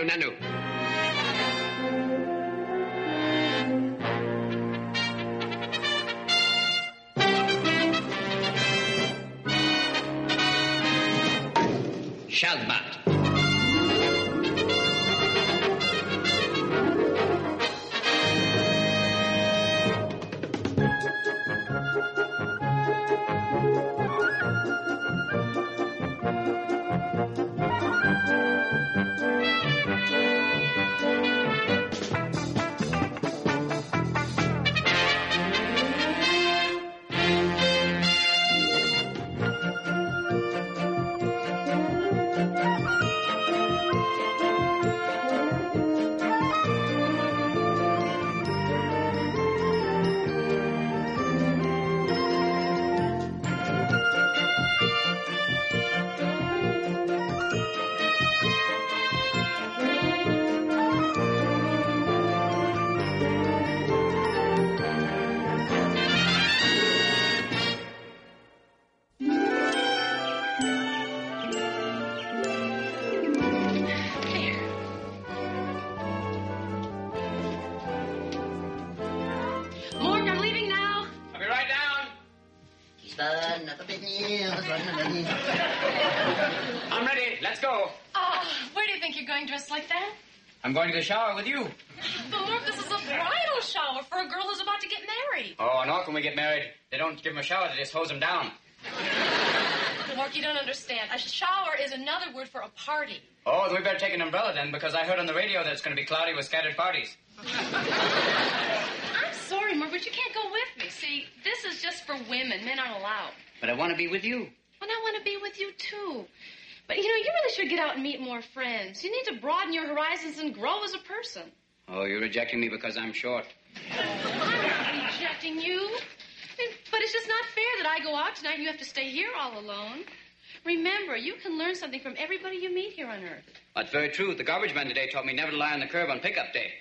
Nanu, nanu. Shalbat. I'm ready. Let's go. Oh, where do you think you're going dressed like that? I'm going to the shower with you. But Mark, this is a bridal shower for a girl who's about to get married. Oh, not when we get married. They don't give them a shower, they just hose them down. Mark, you don't understand. A shower is another word for a party. Oh, then we better take an umbrella then, because I heard on the radio that it's going to be cloudy with scattered parties. I'm sorry, Mark, but you can't go with me. See, this is just for women. Men aren't allowed. But I want to be with you. Well, I want to be with you, too. But, you really should get out and meet more friends. You need to broaden your horizons and grow as a person. Oh, you're rejecting me because I'm short. I'm not rejecting you. But it's just not fair that I go out tonight and you have to stay here all alone. Remember, you can learn something from everybody you meet here on Earth. That's very true. The garbage man today taught me never to lie on the curb on pickup day.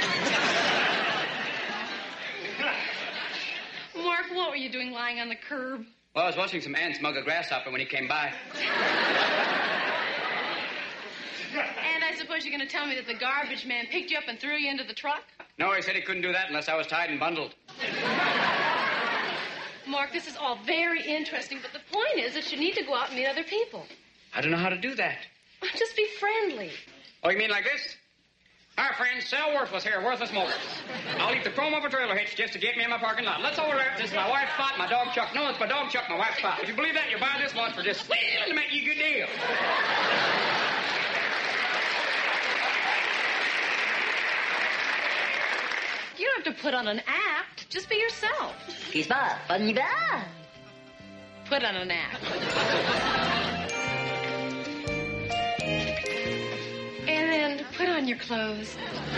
Mark, what were you doing lying on the curb? Well, I was watching some ants mug a grasshopper when he came by. And I suppose you're going to tell me that the garbage man picked you up and threw you into the truck? No, he said he couldn't do that unless I was tied and bundled. Mark, this is all very interesting, but the point is that you need to go out and meet other people. I don't know how to do that. Just be friendly. Oh, you mean like this? Our friends sell worthless here, worthless motors. I'll leave the chrome of a trailer hitch just to get me in my parking lot. Let's overlap. This is my wife's spot, my dog Chuck. No, it's my dog Chuck, my wife's spot. If you believe that, you buy this one for just to make you a good deal. You don't have to put on an act. Just be yourself. Qu'est-ce pas? On y va? Put on an act. And then put on your clothes.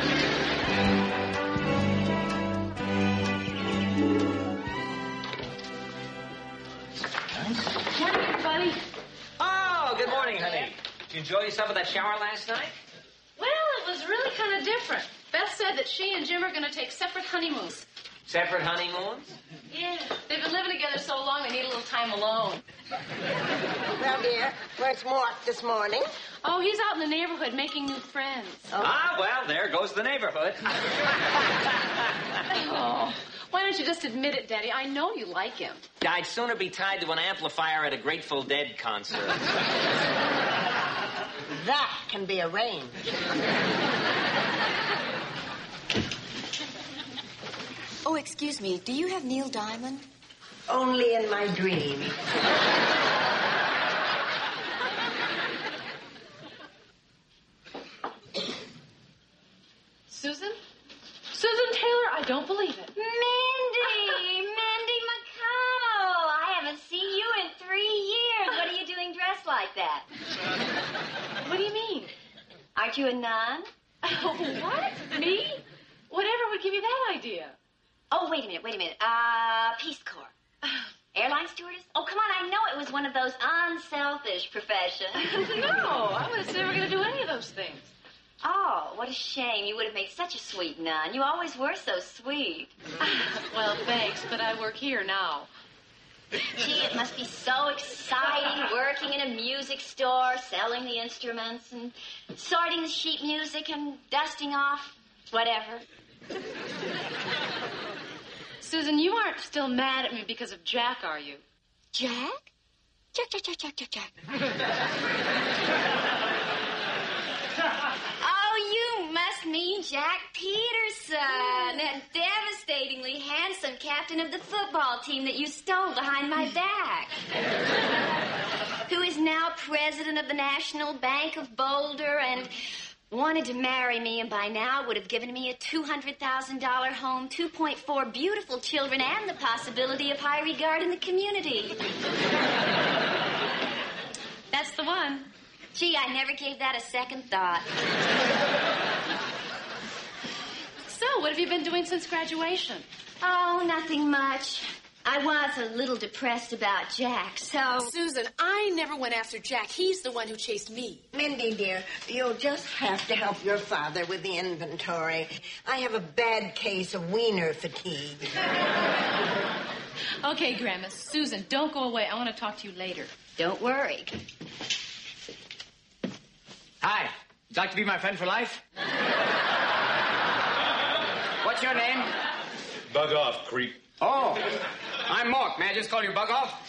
Morning, everybody. Oh, good morning, honey. Did you enjoy yourself at that shower last night? Well, it was really kind of different. Beth said that she and Jim are going to take separate honeymoons. Separate honeymoons? Yeah. They've been living together so long they need a little time alone. Well, dear, where's Mort this morning? Oh, he's out in the neighborhood making new friends. Oh. Ah, well, there goes the neighborhood. Oh, why don't you just admit it, Daddy? I know you like him. I'd sooner be tied to an amplifier at a Grateful Dead concert. That can be arranged. Oh, excuse me. Do you have Neil Diamond? Only in my dream. Susan? Susan Taylor, I don't believe it. Mindy McConnell. I haven't seen you in 3 years. What are you doing dressed like that? What do you mean? Aren't you a nun? Oh, what? Me? Whatever would give you that idea? Oh, wait a minute. Peace Corps. Airline stewardess? Oh, come on, I know it was one of those unselfish professions. No, I was never going to do any of those things. Oh, what a shame. You would have made such a sweet nun. You always were so sweet. Well, thanks, but I work here now. Gee, it must be so exciting working in a music store, selling the instruments and sorting the sheet music and dusting off whatever. Susan, you aren't still mad at me because of Jack, are you? Jack? Jack. Oh, you must mean Jack Peterson, that devastatingly handsome captain of the football team that you stole behind my back. Who is now president of the National Bank of Boulder and wanted to marry me, and by now would have given me a $200,000 home, 2.4 beautiful children, and the possibility of high regard in the community. That's the one. Gee, I never gave that a second thought. So, what have you been doing since graduation? Oh, nothing much. I was a little depressed about Jack, so... Susan, I never went after Jack. He's the one who chased me. Mindy, dear, you'll just have to help your father with the inventory. I have a bad case of wiener fatigue. Okay, Grandma. Susan, don't go away. I want to talk to you later. Don't worry. Hi. Would you like to be my friend for life? What's your name? Bug off, creep. Oh, I'm Mork. May I just call you Bug Off?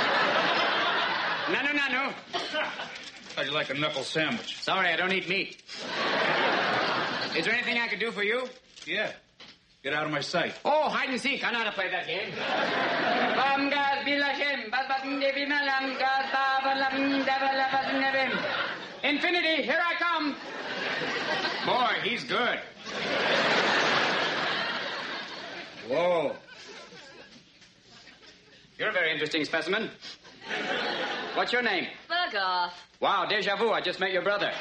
Nanu. How'd you like a knuckle sandwich? Sorry, I don't eat meat. Is there anything I could do for you? Yeah. Get out of my sight. Oh, hide and seek. I know how to play that game. Infinity, here I come. Boy, he's good. Whoa. You're a very interesting specimen. What's your name? Bug off. Wow, deja vu. I just met your brother.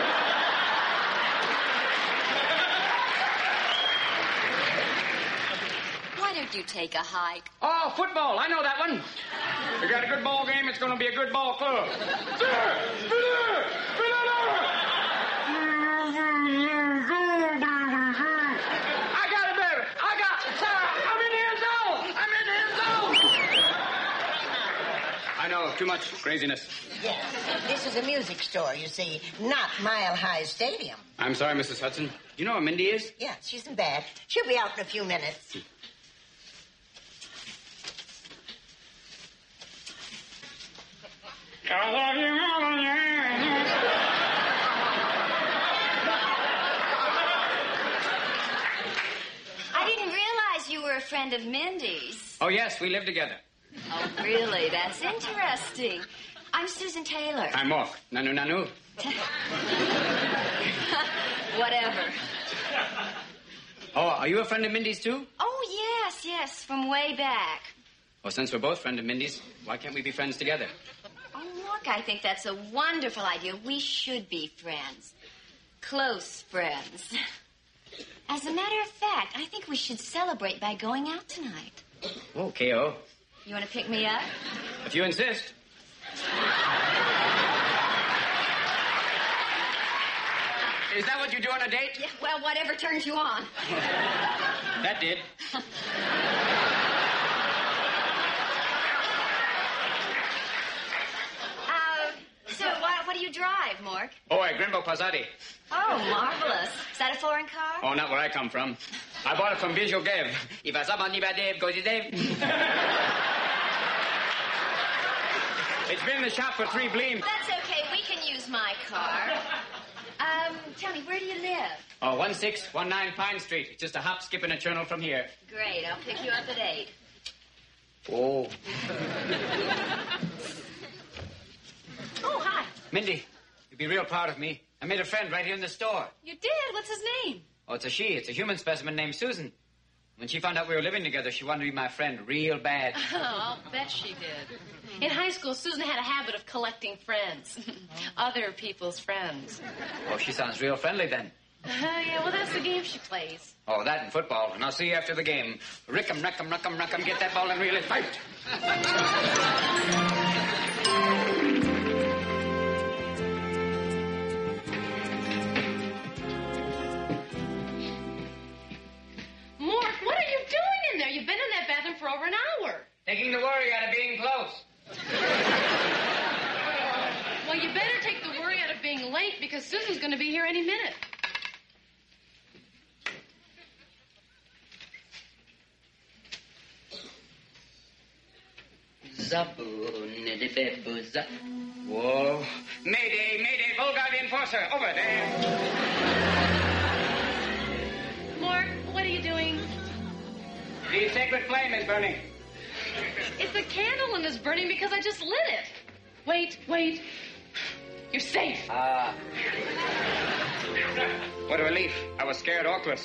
Why don't you take a hike? Oh, football. I know that one. We got a good ball game. It's going to be a good ball club. I got it, baby. I'm in the end zone. I know, too much craziness. Yes, this is a music store, you see, not Mile High Stadium. I'm sorry, Mrs. Hudson. You know where Mindy is? Yeah, she's in bed. She'll be out in a few minutes. I didn't realize you were a friend of Mindy's. Oh, yes, we live together. Oh, really? That's interesting. I'm Susan Taylor. I'm Mork. Nanu. Whatever. Oh, are you a friend of Mindy's, too? Oh, yes, from way back. Well, since we're both friends of Mindy's, why can't we be friends together? Oh, look, I think that's a wonderful idea. We should be friends. Close friends. As a matter of fact, I think we should celebrate by going out tonight. Oh, K.O. You want to pick me up? If you insist. Is that what you do on a date? Yeah, well, whatever turns you on. That did. So what do you drive, Mork? Oh, a Grimbo Passati. Oh, marvelous. Is that a foreign car? Oh, not where I come from. I bought it from Bijogev. It's been in the shop for 3 bleem. That's okay. We can use my car. Tell me, where do you live? Oh, 1619 Pine Street. It's just a hop, skip, and a churnel from here. Great. I'll pick you up at 8. Oh. Oh, hi. Mindy, you'd be real proud of me. I made a friend right here in the store. You did? What's his name? Oh, it's a she. It's a human specimen named Susan. When she found out we were living together, she wanted to be my friend real bad. Oh, I'll bet she did. In high school, Susan had a habit of collecting friends. Other people's friends. Oh, she sounds real friendly then. Yeah, well, that's the game she plays. Oh, that and football. And I'll see you after the game. Rick'em, reck'em, ruck'em, ruck'em. Get that ball and really fight. Mork, what are you doing in there? You've been in that bathroom for over an hour. Taking the worry out of of being close. Well, you better take the worry out of being late because Susan's going to be here any minute. Whoa. Mayday, mayday, Volgar the enforcer, over there. Mark, what are you doing? The sacred flame is burning. It's the candle and it's burning because I just lit it. Wait. You're safe. What a relief. I was scared awkless.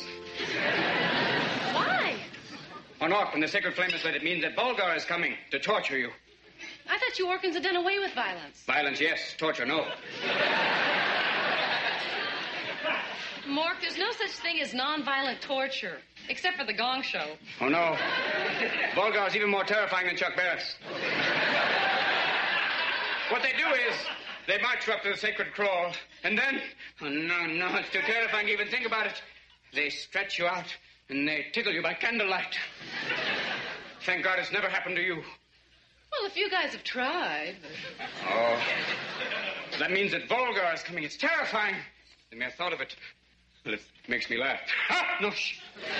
Why? On Orc, when the sacred flame is lit, it means that Volgar is coming to torture you. I thought you Orcans had done away with violence. Violence, yes. Torture, no. Mark, there's no such thing as nonviolent torture, except for the Gong Show. Oh, no. Volgar's even more terrifying than Chuck Barris. What they do is they march you up to the sacred crawl, and then... Oh, no, it's too terrifying to even think about it. They stretch you out, and they tickle you by candlelight. Thank God it's never happened to you. Well, if you guys have tried. Oh. That means that Volgar is coming. It's terrifying. The mere thought of it, well, it makes me laugh. Ah, no, shh.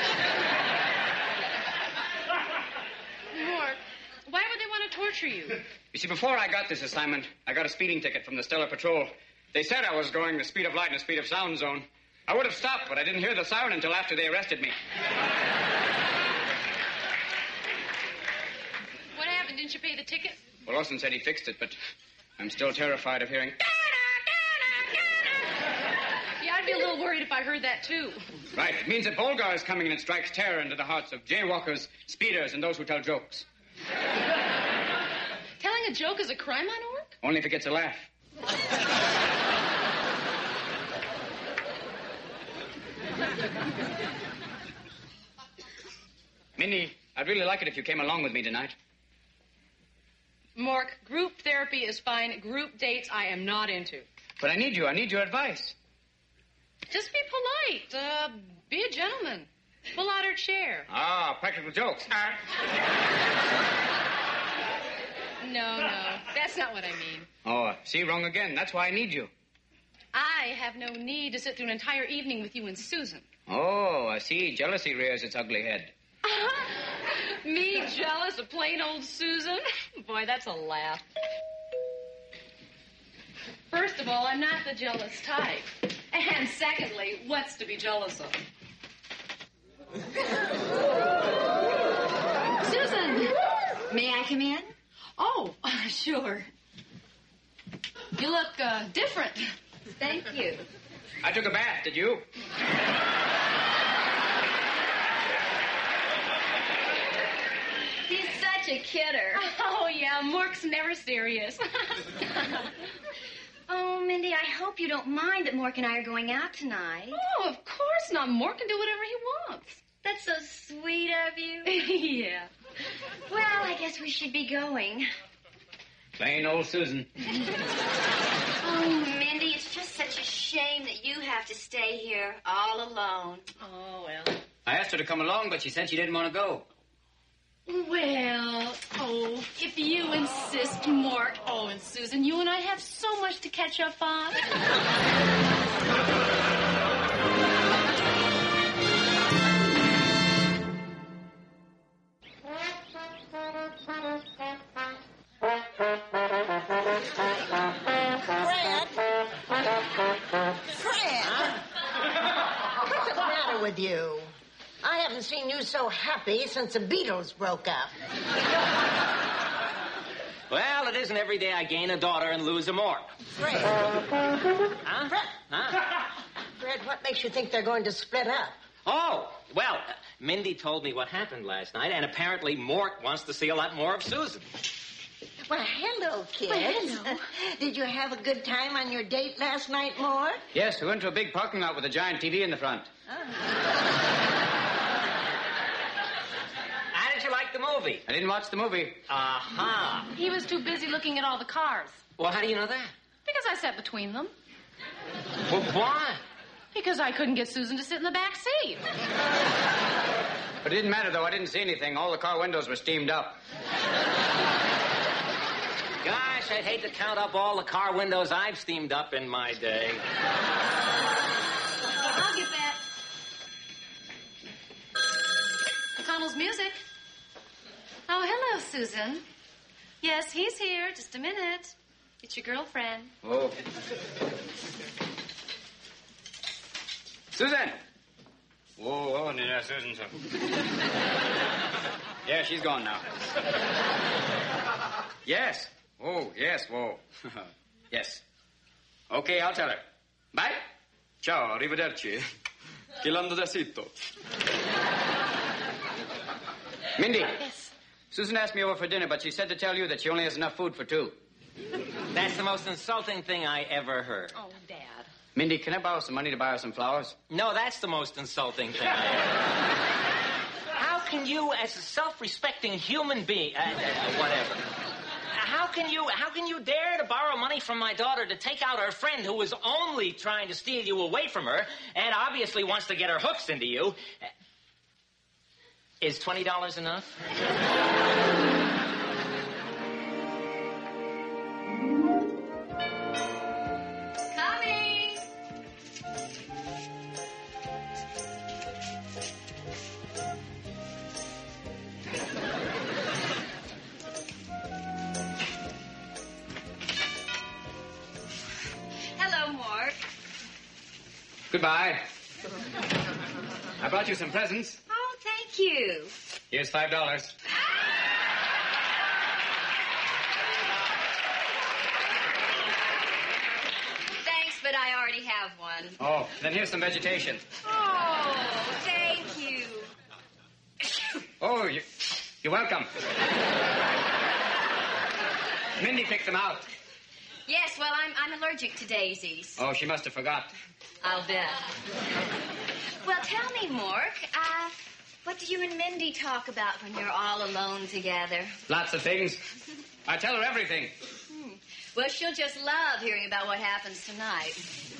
Mark, why would they want to torture you? You see, before I got this assignment, I got a speeding ticket from the Stellar Patrol. They said I was going the speed of light and the speed of sound zone. I would have stopped, but I didn't hear the siren until after they arrested me. What happened? Didn't you pay the ticket? Well, Orson said he fixed it, but I'm still terrified of hearing... Yeah, I'd be a little worried if I heard that, too. Right. It means that Volgar is coming and it strikes terror into the hearts of jaywalkers, speeders, and those who tell jokes. Telling a joke is a crime on Orc? Only if it gets a laugh. Minnie, I'd really like it if you came along with me tonight. Mark, group therapy is fine. Group dates I am not into. But I need you. I need your advice. Just be polite. Be a gentleman. Pull out her chair. Ah, practical jokes. No. That's not what I mean. Oh, see, wrong again. That's why I need you. I have no need to sit through an entire evening with you and Susan. Oh, I see. Jealousy rears its ugly head. Me jealous of plain old Susan? Boy, that's a laugh. First of all, I'm not the jealous type. And secondly, what's to be jealous of? Susan! May I come in? Oh, sure. You look different. Thank you. I took a bath, did you? He's such a kidder. Oh, yeah, Mork's never serious. Oh, Mindy, I hope you don't mind that Mork and I are going out tonight. Oh, of course not. Mork can do whatever he wants. That's so sweet of you. Yeah. Well, I guess we should be going. Plain old Susan. Oh, Mindy, it's just such a shame that you have to stay here all alone. Oh, well. I asked her to come along, but she said she didn't want to go. Well, if you insist, Mork. Oh, and Susan, you and I have so much to catch up on. Fred! What's the matter with you? I haven't seen you so happy since the Beatles broke up. Well, it isn't every day I gain a daughter and lose a Mork. Fred. Huh? Fred. Huh? Fred, what makes you think they're going to split up? Oh, well, Mindy told me what happened last night, and apparently Mork wants to see a lot more of Susan. Well, hello, kids. Well, hello. Did you have a good time on your date last night, Mort? Yes, we went to a big parking lot with a giant TV in the front. How did you like the movie? I didn't watch the movie. Aha. He was too busy looking at all the cars. Well, how do you know that? Because I sat between them. Well, why? Because I couldn't get Susan to sit in the back seat. But it didn't matter, though. I didn't see anything. All the car windows were steamed up. Gosh, I'd hate to count up all the car windows I've steamed up in my day. I'll get that. McConnell's music. Oh, hello, Susan. Yes, he's here. Just a minute. It's your girlfriend. Oh. Susan! Whoa, Nina, Susan. Yeah, she's gone now. Yes. Oh, yes, whoa. Yes. Okay, I'll tell her. Bye. Ciao, arrivederci. Che l'ando da sito. Mindy. Yes. Susan asked me over for dinner, but she said to tell you that she only has enough food for two. That's the most insulting thing I ever heard. Oh, Dad. Mindy, can I borrow some money to buy her some flowers? No, that's the most insulting thing I ever heard. How can you, as a self-respecting human being, whatever, how can you dare to borrow money from my daughter to take out her friend who was only trying to steal you away from her and obviously wants to get her hooks into you? Is $20 enough? Coming. Hello, Mort. Goodbye. I brought you some presents. Oh, thank you. Here's $5. Thanks, but I already have one. Oh, then here's some vegetation. Oh, thank you. Oh, you're welcome. Mindy picked them out. Yes, well, I'm allergic to daisies. Oh, she must have forgot. I'll bet. Well, tell me, Mork, what do you and Mindy talk about when you're all alone together? Lots of things. I tell her everything. Well, she'll just love hearing about what happens tonight.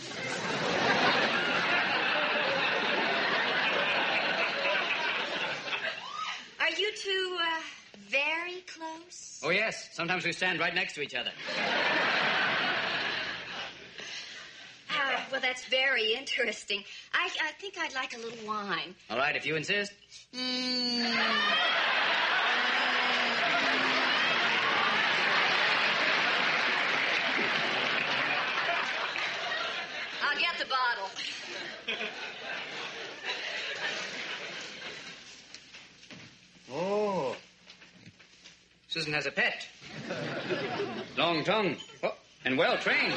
Are you two, very close? Oh, yes. Sometimes we stand right next to each other. Well, that's very interesting. I think I'd like a little wine. All right, if you insist. I'll get the bottle. Oh. Susan has a pet. Long tongue. Oh, and well trained.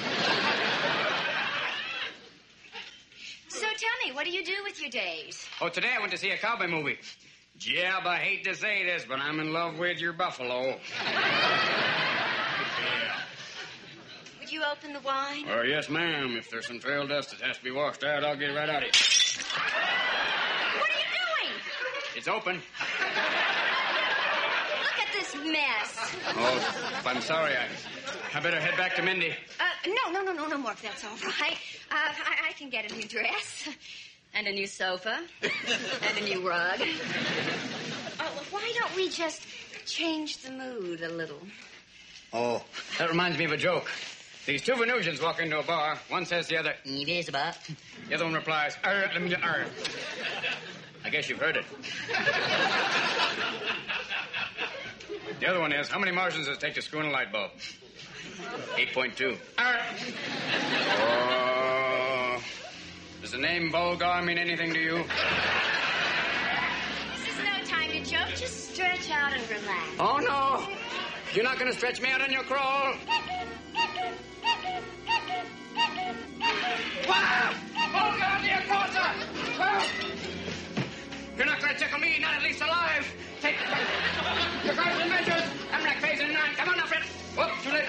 So tell me, what do you do with your days? Oh, today I went to see a cowboy movie. Jeb, I hate to say this, but I'm in love with your buffalo. Would you open the wine? Oh, yes, ma'am. If there's some trail dust that has to be washed out, I'll get it right out of it. What are you doing? It's open. Look at this mess. Oh, I'm sorry. I better head back to Mindy. No, Mork, that's all right. I can get a new dress. And a new sofa. And a new rug. Why don't we just change the mood a little? Oh, that reminds me of a joke. These two Venusians walk into a bar. One says to the other, Invisible. the other one replies, I guess you've heard it. The other one is, how many Martians does it take to screw in a light bulb? 8.2. Oh, does the name Bulgar mean anything to you? This is no time to joke. Just stretch out and relax. Oh, no. You're not going to stretch me out on your crawl. Wow! Bulgar, dear crosser! Well, you're not going to tickle me, not at least alive. Take your guards and measures. I'm like phase in 9. Come on now, Fred. Whoop, too late.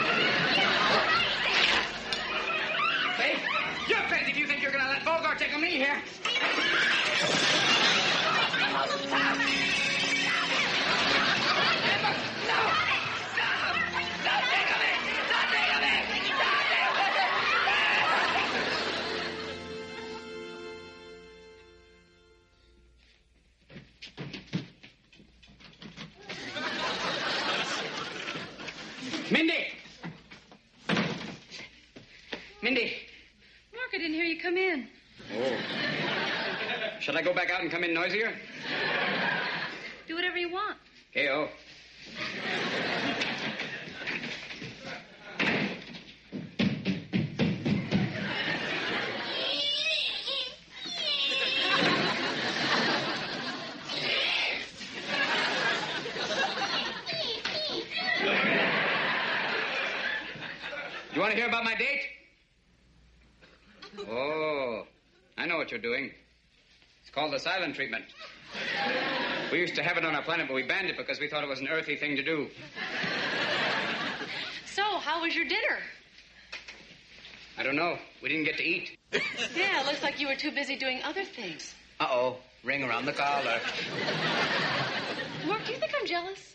Hey, you're crazy if you think you're going to let Bulgar tickle me here. Mindy! Mindy! Mark, I didn't hear you come in. Oh. Shall I go back out and come in noisier? Do whatever you want. Hey-oh. You want to hear about my date? Oh, I know what you're doing. It's called the silent treatment. We used to have it on our planet, but we banned it because we thought it was an earthy thing to do. So, how was your dinner? I don't know. We didn't get to eat. Yeah, it looks like you were too busy doing other things. Uh-oh. Ring around the collar. Mark, do you think I'm jealous?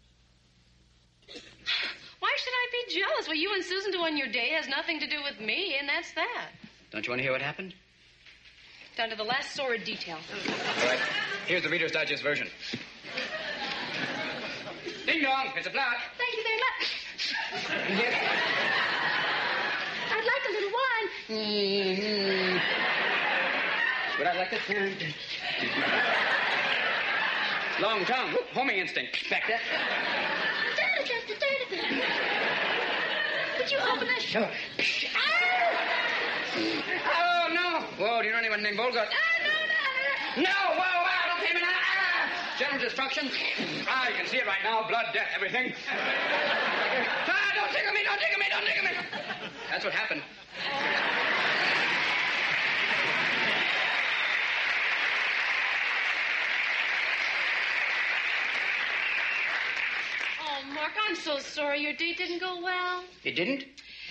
Why should I be jealous? What you and Susan do on your day has nothing to do with me, and that's that. Don't you want to hear what happened? Down to the last sordid detail. All right. Here's the Reader's Digest version. Ding dong, it's a plot. Thank you very much. Yes. I'd like a little wine. Would I like it? Long tongue. Whoop, homing instinct. Back that. Just a third of it. Would you open this? Sure. Oh, no. Whoa, do you know anyone named Volgott? No, whoa, don't pay me now. General destruction. You can see it right now. Blood, death, everything. Don't tickle me, don't tickle me, don't tickle me. That's what happened. Oh, Mark, I'm so sorry your date didn't go well. It didn't?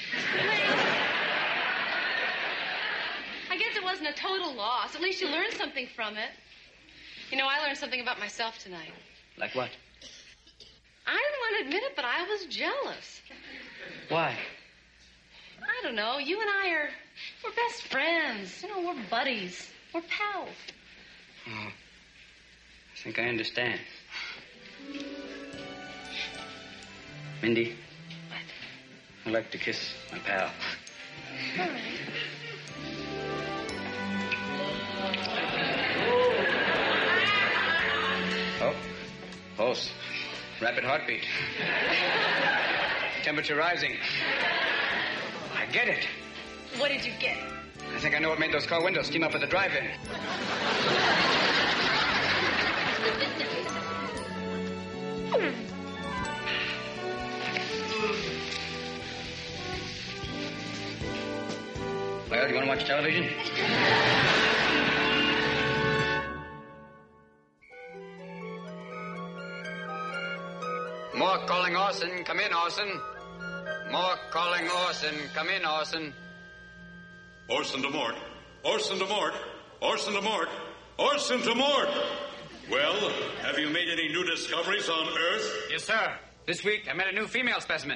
I guess it wasn't a total loss. At least you learned something from it. You know, I learned something about myself tonight. Like what? I didn't want to admit it, but I was jealous. Why? I don't know. You and we're best friends. You know, we're buddies. We're pals. Oh, I think I understand. Mindy, I'd like to kiss my pal. All right. Oh, pulse. Rapid heartbeat. Temperature rising. I get it. What did you get? I think I know what made those car windows steam up at the drive-in. Well, do you want to watch television? More calling Orson. Come in, Orson. More calling Orson. Come in, Orson. Orson to Mort. Orson to Mort. Orson to Mort. Orson to Mort. Well, have you made any new discoveries on Earth? Yes, sir. This week I met a new female specimen.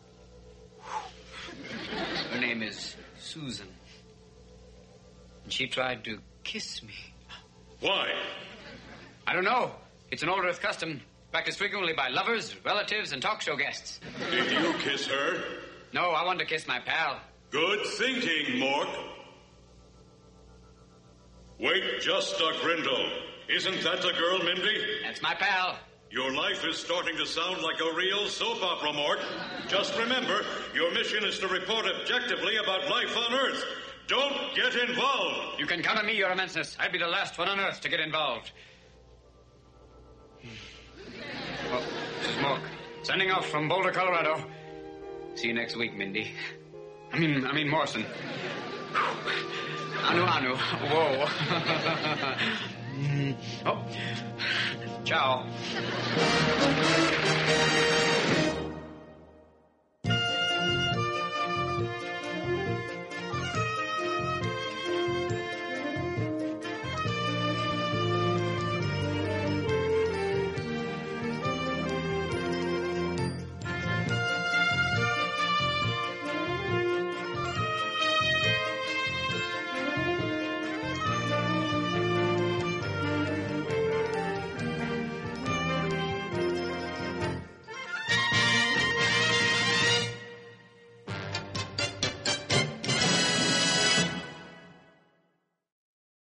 Her name is Susan. And she tried to kiss me. Why? I don't know. It's an old Earth custom, practiced frequently by lovers, relatives, and talk show guests. Did you kiss her? No, I wanted to kiss my pal. Good thinking, Mort. Wait just a grindle. Isn't that the girl, Mindy? That's my pal. Your life is starting to sound like a real soap opera, Mort. Just remember, your mission is to report objectively about life on Earth. Don't get involved. You can count on me, Your Immenseness. I'd be the last one on Earth to get involved. Oh, smoke. Sending off from Boulder, Colorado. See you next week, Mindy. I mean Morrison. Anu. Whoa. Oh. Ciao.